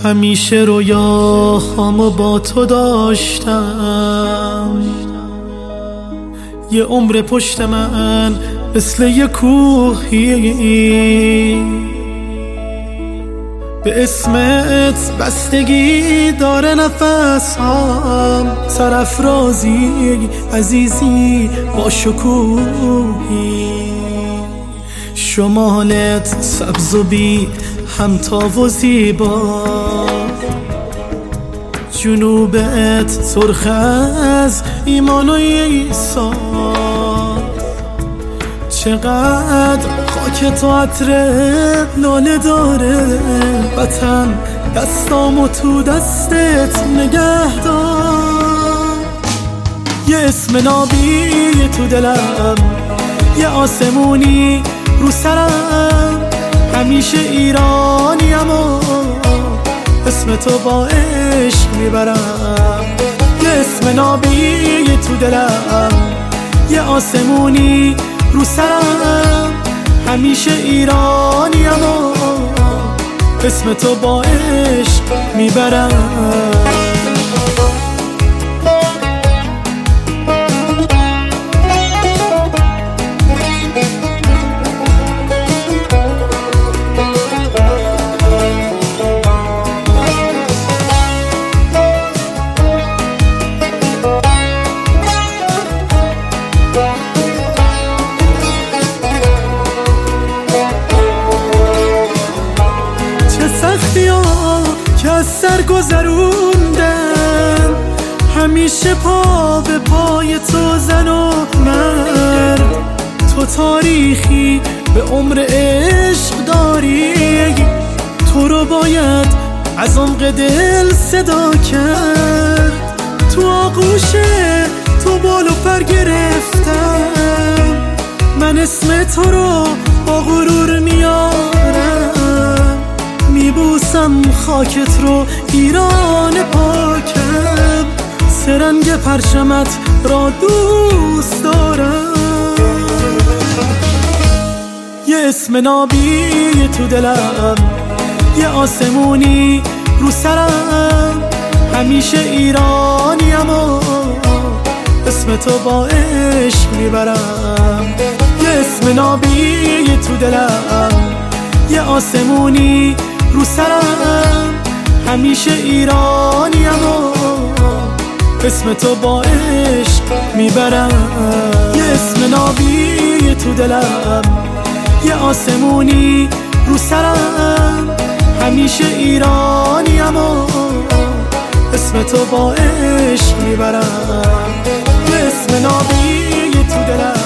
همیشه رویاهامو با تو داشتم، یه عمر پشت من مثل یه کوهی، به اسمت بستگی داره نفسم، سرافرازی عزیزی با شکوهی، شمالت سبز و بی همتا و زیبا، جنوبت سرخ از ایمان و عیسی، چقدر خاک تو عطر لاله داره، وطن دستامو تو دستت نگه دار، یه اسم نابی تو دلم، یه آسمونی رو سرم، همیشه ایرانیم و اسم تو با عشق میبرم، یه اسم نابی تو دلم، یه آسمونی رو سرم، همیشه ایرانیم و اسم تو با عشق میبرم. که از سر گذروندن، همیشه پا به پای تو زن و مرد، تو تاریخی به عمر عشق داری، تو رو باید از عمق دل صدا کرد، تو آغوش تو بال و پر گرفتم، من اسم تو رو با غرور میارم، میبوسم خاکت رو ایران پاکم، سرنگ پرچمت را دوست دارم، یه اسم نابی تو دلم، یه آسمونی رو سرم، همیشه ایرانیم و اسم تو با عشق میبرم، یه اسم نابی تو دلم، یه آسمونی رو سرم، همیشه ایرانیم و اسم تو با عشق میبرم، یه اسم نابی تو دلم، یه آسمونی رو سرم، همیشه ایرانیم و اسم تو با عشق میبرم، یه اسم نابی تو دلم.